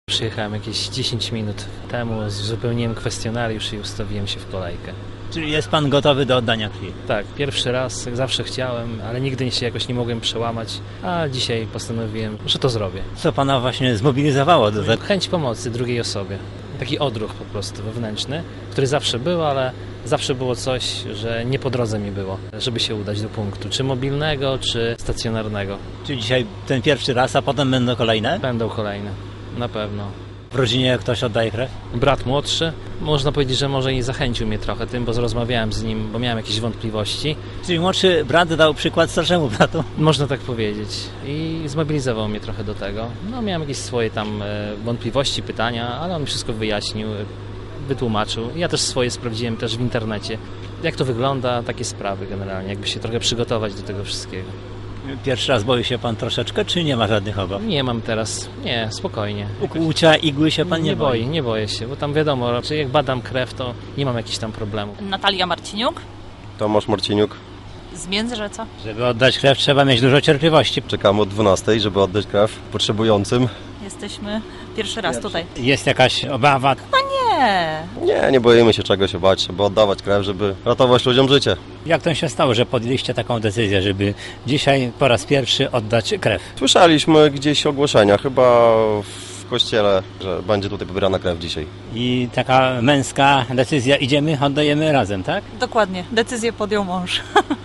Przyjechałem jakieś 10 minut temu, uzupełniłem kwestionariusz i ustawiłem się w kolejkę. Czyli jest pan gotowy do oddania krwi? Tak, pierwszy raz, jak zawsze chciałem, ale nigdy się jakoś nie mogłem przełamać, a dzisiaj postanowiłem, że to zrobię. Co pana właśnie zmobilizowało do tego? Chęć pomocy drugiej osobie. Taki odruch po prostu wewnętrzny, który zawsze był, ale zawsze było coś, że nie po drodze mi było, żeby się udać do punktu, czy mobilnego, czy stacjonarnego. Czyli dzisiaj ten pierwszy raz, a potem będą kolejne? Będą kolejne, na pewno. W rodzinie ktoś oddaje krew? Brat młodszy, można powiedzieć, że może i zachęcił mnie trochę tym, bo rozmawiałem z nim, bo miałem jakieś wątpliwości. Czyli młodszy brat dał przykład starszemu bratu? Można tak powiedzieć. I zmobilizował mnie trochę do tego. No miałem jakieś swoje tam wątpliwości, pytania, ale on mi wszystko wyjaśnił, wytłumaczył. Ja też swoje sprawdziłem też w internecie. Jak to wygląda, takie sprawy generalnie, jakby się trochę przygotować do tego wszystkiego. Pierwszy raz boi się pan troszeczkę, czy nie ma żadnych obaw? Nie mam teraz, nie, spokojnie. Ukłucia, igły się pan nie boi? Nie boję się, bo tam wiadomo, raczej jak badam krew, to nie mam jakichś tam problemów. Natalia Marciniuk Tomasz Marciniuk. z Międzyrzecza. Żeby oddać krew, trzeba mieć dużo cierpliwości. Czekamy od 12, żeby oddać krew potrzebującym. Jesteśmy pierwszy raz tutaj. Jest jakaś obawa? Nie. Nie boimy się czego się bać, żeby oddawać krew, żeby ratować ludziom życie. Jak to się stało, że podjęliście taką decyzję, żeby dzisiaj po raz pierwszy oddać krew? Słyszeliśmy gdzieś ogłoszenia, chyba w kościele, że będzie tutaj pobierana krew dzisiaj. I taka męska decyzja, idziemy, oddajemy razem, tak? Dokładnie. Decyzję podjął mąż.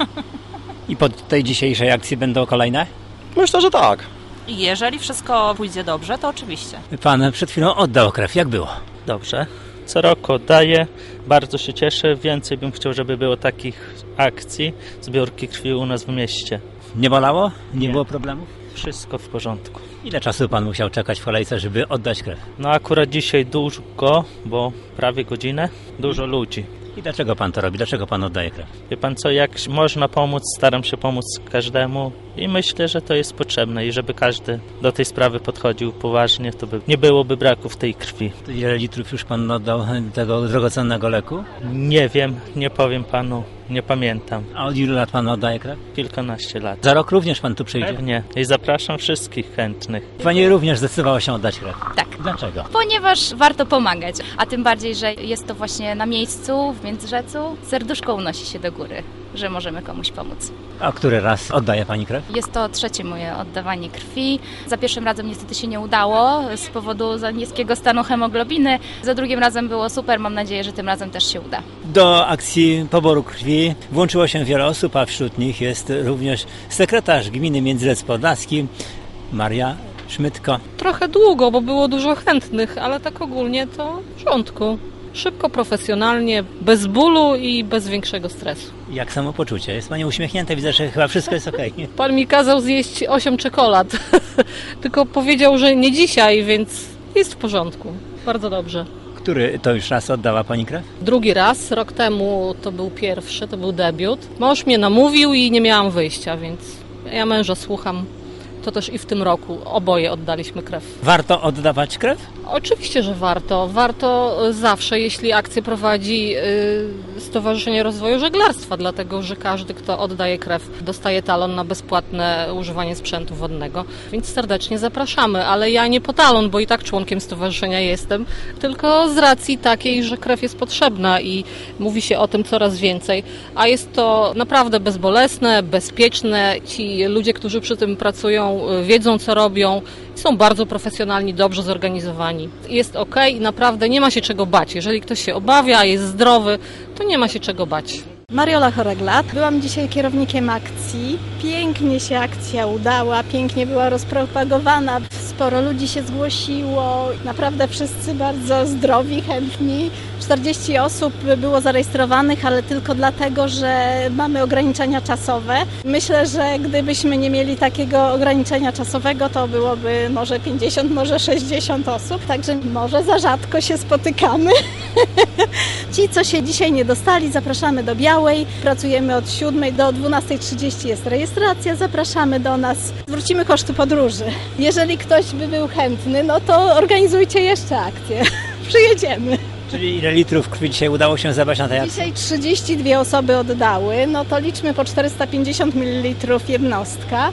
I po tej dzisiejszej akcji będą kolejne? Myślę, że tak. Jeżeli wszystko pójdzie dobrze, to oczywiście. Pan przed chwilą oddał krew, jak było? Dobrze. Co roku oddaję, bardzo się cieszę. Więcej bym chciał, żeby było takich akcji, zbiórki krwi u nas w mieście. Nie bolało? Nie Nie. było problemów? Wszystko w porządku. Ile czasu pan musiał czekać w kolejce, żeby oddać krew? No akurat dzisiaj długo, bo prawie godzinę, dużo ludzi. I dlaczego pan to robi? Dlaczego pan oddaje krew? Wie pan co, jak można pomóc, staram się pomóc każdemu i myślę, że to jest potrzebne i żeby każdy do tej sprawy podchodził poważnie, to by nie byłoby braku w tej krwi. To ile litrów już pan oddał tego drogocennego leku? Nie wiem, nie powiem panu, nie pamiętam. A od ilu lat pan oddaje krew? Kilkanaście lat. Za rok również pan tu przyjdzie? Pewnie. I zapraszam wszystkich chętnych. Pani również zdecydowała się oddać krew. Tak. Dlaczego? Ponieważ warto pomagać, a tym bardziej, że jest to właśnie na miejscu, w Międzyrzecu. Serduszko unosi się do góry, że możemy komuś pomóc. A który raz oddaje pani krew? Jest to trzecie moje oddawanie krwi. Za pierwszym razem niestety się nie udało z powodu za niskiego stanu hemoglobiny. Za drugim razem było super, mam nadzieję, że tym razem też się uda. Do akcji poboru krwi włączyło się wiele osób, a wśród nich jest również sekretarz gminy Międzyrzec Podlaski, Maria Szmytko. Trochę długo, bo było dużo chętnych, ale tak ogólnie to w porządku. Szybko, profesjonalnie, bez bólu i bez większego stresu. Jak samopoczucie? Jest pani uśmiechnięta, widzę, że chyba wszystko jest okej. Pan mi kazał zjeść 8 czekolad, tylko powiedział, że nie dzisiaj, więc jest w porządku. Bardzo dobrze. Który to już raz oddała pani krew? Drugi raz, rok temu to był pierwszy, to był debiut. Mąż mnie namówił i nie miałam wyjścia, więc ja męża słucham. To też i w tym roku oboje oddaliśmy krew. Warto oddawać krew? Oczywiście, że warto. Warto zawsze, jeśli akcję prowadzi Stowarzyszenie Rozwoju Żeglarstwa, dlatego że każdy, kto oddaje krew, dostaje talon na bezpłatne używanie sprzętu wodnego. Więc serdecznie zapraszamy, ale ja nie po talon, bo i tak członkiem stowarzyszenia jestem, tylko z racji takiej, że krew jest potrzebna i mówi się o tym coraz więcej. A jest to naprawdę bezbolesne, bezpieczne. Ci ludzie, którzy przy tym pracują, wiedzą co robią, są bardzo profesjonalni, dobrze zorganizowani. Jest okej i naprawdę nie ma się czego bać. Jeżeli ktoś się obawia, jest zdrowy, to nie ma się czego bać. Mariola Choreglat. Byłam dzisiaj kierownikiem akcji. Pięknie się akcja udała, pięknie była rozpropagowana. Sporo ludzi się zgłosiło. Naprawdę wszyscy bardzo zdrowi, chętni. 40 osób było zarejestrowanych, ale tylko dlatego, że mamy ograniczenia czasowe. Myślę, że gdybyśmy nie mieli takiego ograniczenia czasowego, to byłoby może 50, może 60 osób. Także może za rzadko się spotykamy. Ci, co się dzisiaj nie dostali, zapraszamy do Białej. Pracujemy od 7 do 12:30 jest rejestracja. Zapraszamy do nas. Zwrócimy koszty podróży. Jeżeli ktoś by był chętny, no to organizujcie jeszcze akcję. Przyjedziemy. Czyli ile litrów krwi dzisiaj udało się zebrać na tej akcji? Dzisiaj 32 osoby oddały, no to liczmy po 450 ml jednostka. No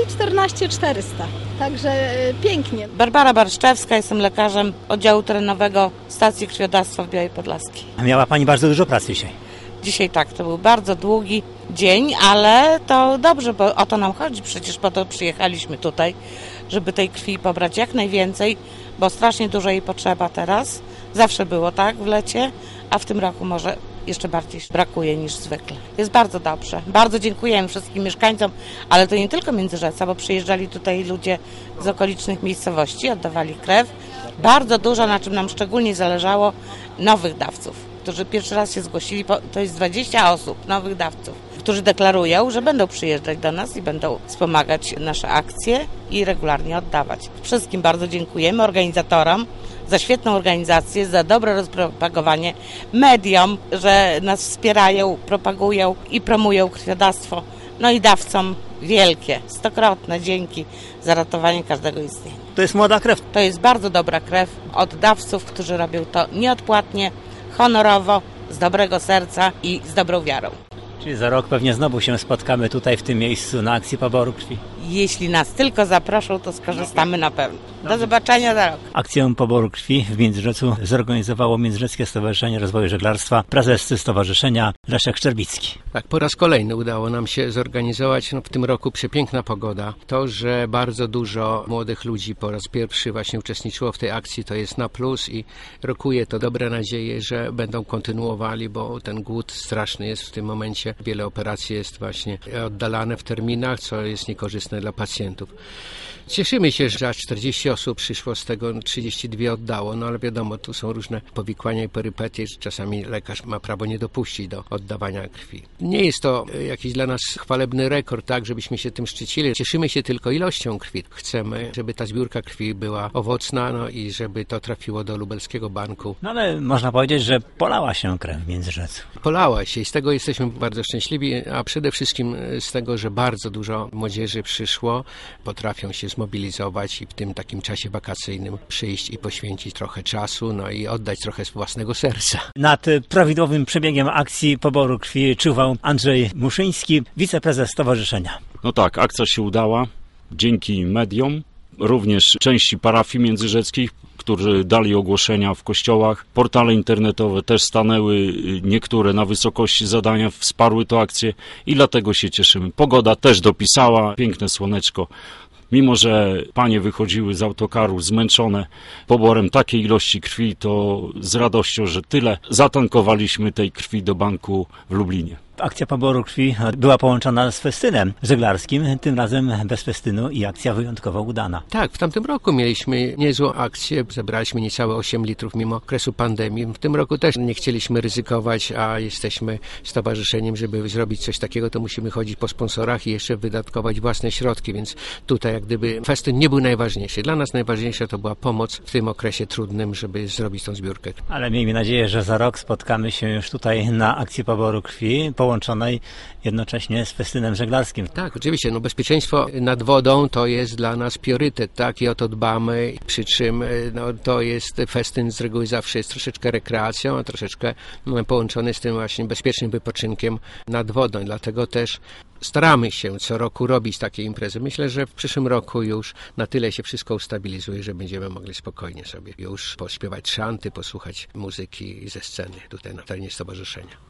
i 14 400. Także pięknie. Barbara Barszczewska, jestem lekarzem oddziału terenowego Stacji Krwiodawstwa w Białej Podlaskiej. Miała Pani bardzo dużo pracy dzisiaj. Dzisiaj tak, to był bardzo długi dzień, ale to dobrze, bo o to nam chodzi. Przecież po to przyjechaliśmy tutaj, żeby tej krwi pobrać jak najwięcej, bo strasznie dużo jej potrzeba teraz. Zawsze było tak w lecie, a w tym roku może jeszcze bardziej brakuje niż zwykle. Jest bardzo dobrze. Bardzo dziękujemy wszystkim mieszkańcom, ale to nie tylko Międzyrzeca, bo przyjeżdżali tutaj ludzie z okolicznych miejscowości, oddawali krew. Bardzo dużo, na czym nam szczególnie zależało, nowych dawców, którzy pierwszy raz się zgłosili. To jest 20 osób, nowych dawców, którzy deklarują, że będą przyjeżdżać do nas i będą wspomagać nasze akcje i regularnie oddawać. Wszystkim bardzo dziękujemy, organizatorom, za świetną organizację, za dobre rozpropagowanie, mediom, że nas wspierają, propagują i promują krwiodawstwo. No i dawcom wielkie, stokrotne dzięki za ratowanie każdego istnienia. To jest młoda krew. To jest bardzo dobra krew od dawców, którzy robią to nieodpłatnie, honorowo, z dobrego serca i z dobrą wiarą. Czyli za rok pewnie znowu się spotkamy tutaj w tym miejscu na akcji poboru krwi. Jeśli nas tylko zaproszą, to skorzystamy na pewno. Do zobaczenia za rok. Akcję poboru krwi w Międzyrzecu zorganizowało Międzyrzeckie Stowarzyszenie Rozwoju Żeglarstwa, prezes stowarzyszenia Leszek Szczerbicki. Tak, po raz kolejny udało nam się zorganizować. W tym roku przepiękna pogoda. To, że bardzo dużo młodych ludzi po raz pierwszy właśnie uczestniczyło w tej akcji, to jest na plus i rokuje to dobre nadzieje, że będą kontynuowali, bo ten głód straszny jest w tym momencie. Wiele operacji jest właśnie oddalane w terminach, co jest niekorzystne dla pacjentów. Cieszymy się, że aż 40 osób przyszło, z tego 32 oddało, no ale wiadomo, tu są różne powikłania i perypetie, że czasami lekarz ma prawo nie dopuścić do oddawania krwi. Nie jest to jakiś dla nas chwalebny rekord, tak, żebyśmy się tym szczycili. Cieszymy się tylko ilością krwi. Chcemy, żeby ta zbiórka krwi była owocna, no i żeby to trafiło do Lubelskiego Banku. No ale można powiedzieć, że polała się krew w Międzyrzecu. Polała się i z tego jesteśmy bardzo szczęśliwi, a przede wszystkim z tego, że bardzo dużo młodzieży przyszło, potrafią się zmobilizować i w tym takim czasie wakacyjnym przyjść i poświęcić trochę czasu, no i oddać trochę z własnego serca. Nad prawidłowym przebiegiem akcji poboru krwi czuwał Andrzej Muszyński, wiceprezes stowarzyszenia. No tak, akcja się udała dzięki mediom, również części parafii międzyrzeckich, którzy dali ogłoszenia w kościołach. Portale internetowe też stanęły, niektóre na wysokości zadania, wsparły tę akcję i dlatego się cieszymy. Pogoda też dopisała, piękne słoneczko. Mimo że panie wychodziły z autokaru zmęczone poborem takiej ilości krwi, to z radością, że tyle zatankowaliśmy tej krwi do banku w Lublinie. Akcja poboru krwi była połączona z festynem żeglarskim, tym razem bez festynu i akcja wyjątkowo udana. Tak, w tamtym roku mieliśmy niezłą akcję, zebraliśmy niecałe 8 litrów mimo okresu pandemii. W tym roku też nie chcieliśmy ryzykować, a jesteśmy stowarzyszeniem, żeby zrobić coś takiego, to musimy chodzić po sponsorach i jeszcze wydatkować własne środki, więc tutaj jak gdyby festyn nie był najważniejszy. Dla nas najważniejsza to była pomoc w tym okresie trudnym, żeby zrobić tą zbiórkę. Ale miejmy nadzieję, że za rok spotkamy się już tutaj na akcji poboru krwi, połączonej jednocześnie z festynem żeglarskim. Tak, oczywiście. Bezpieczeństwo nad wodą to jest dla nas priorytet, tak? I o to dbamy, przy czym to jest festyn z reguły zawsze jest troszeczkę rekreacją, a troszeczkę połączony z tym właśnie bezpiecznym wypoczynkiem nad wodą. Dlatego też staramy się co roku robić takie imprezy. Myślę, że w przyszłym roku już na tyle się wszystko ustabilizuje, że będziemy mogli spokojnie sobie już pośpiewać szanty, posłuchać muzyki ze sceny tutaj na terenie stowarzyszenia.